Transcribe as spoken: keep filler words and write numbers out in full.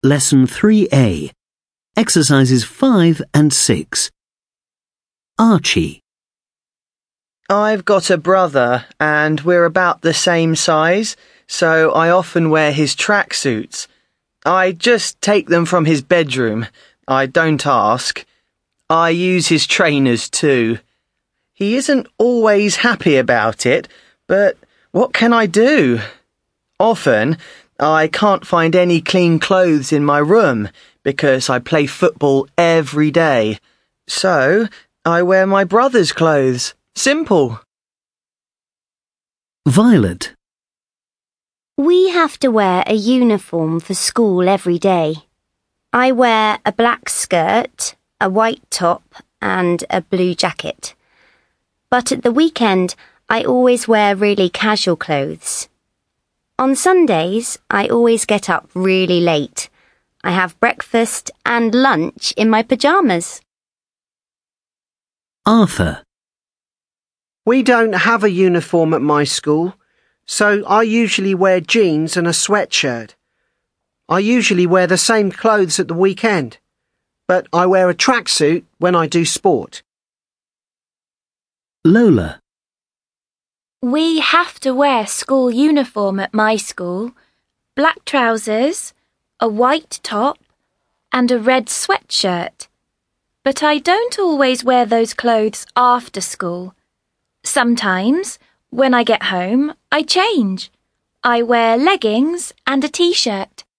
Lesson three A. Exercises five and six. Archie. I've got a brother and we're about the same size, so I often wear his tracksuits. I just take them from his bedroom. I don't ask. I use his trainers too. He isn't always happy about it, but what can I do? Often, I can't find any clean clothes in my room because I play football every day. So, I wear my brother's clothes. Simple. Violet. We have to wear a uniform for school every day. I wear a black skirt, a white top, and a blue jacket. But at the weekend, I always wear really casual clothes. On Sundays, I always get up really late. I have breakfast and lunch in my pyjamas. Arthur. We don't have a uniform at my school, so I usually wear jeans and a sweatshirt. I usually wear the same clothes at the weekend, but I wear a tracksuit when I do sport. Lola. We have to wear school uniform at my school. Black trousers, a white top, and a red sweatshirt. But I don't always wear those clothes after school. Sometimes, when I get home, I change. I wear leggings and a t-shirt.